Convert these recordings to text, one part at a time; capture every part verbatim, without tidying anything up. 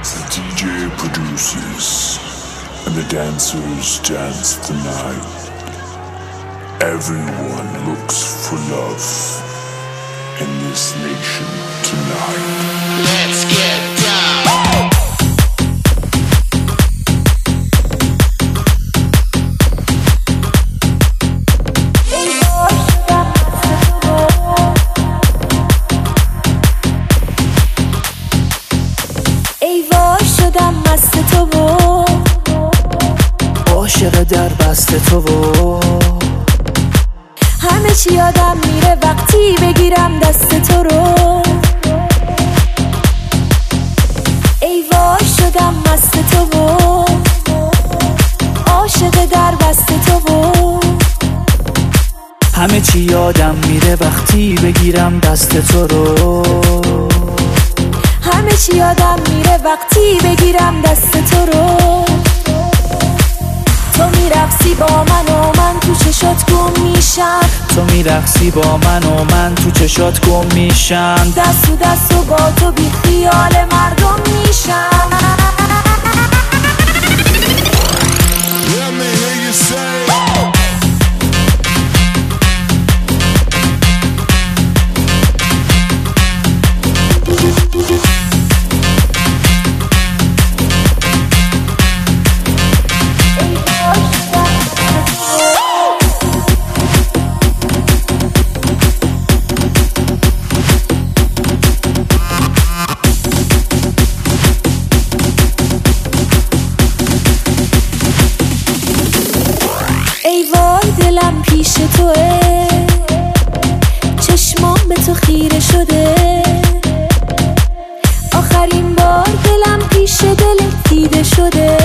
The D J produces and the dancers dance the night. Everyone looks for love in this nation tonight. Let's get down. عاشق در بست تو و همه چی یادم میره وقتی بگیرم دست تو رو. ای وای شدم مست تو و عاشق در بست تو و همه چی یادم میره وقتی بگیرم دست تو رو. همه چی یادم میره وقتی بگیرم دست تو رو. تو میرقصی با من و من تو چشات گم میشم. تو میرقصی با من و من تو چشات گم میشم. دست و دست و با تو بی خیال مردم میشم. ای وای دلم پیش توه، چشمام به تو خیره شده. آخرین بار دلم پیش دلت دیده شده.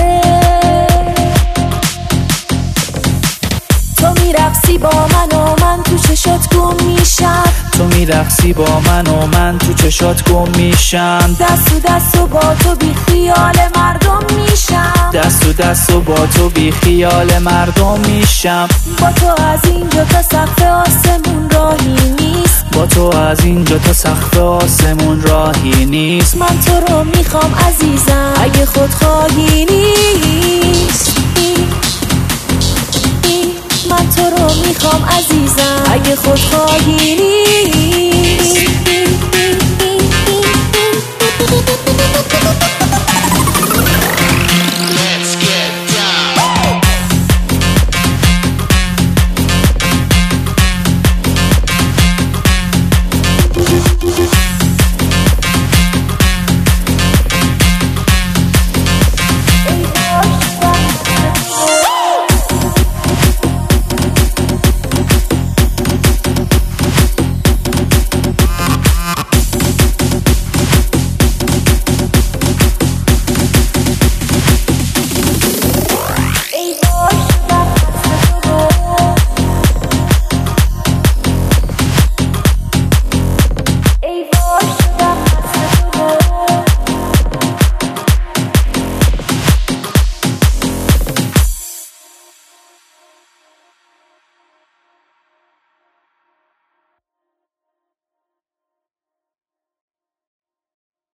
تو میرقصی با من و من تو چشات گم میشم. تو میرقصی با من و من تو چشات گم میشم. دست و دست و با تو بی خیال مردم میشم. دست و دست و با تو بی خیال مردم میشم. با تو از اینجا تا سقف آسمون راهی نیست. با تو از اینجا تا سقف آسمون راهی نیست. من تو رو میخوام عزیزم اگه خودخواهی نیست. من تو رو میخوام عزیزم اگه خودخواهی نیست.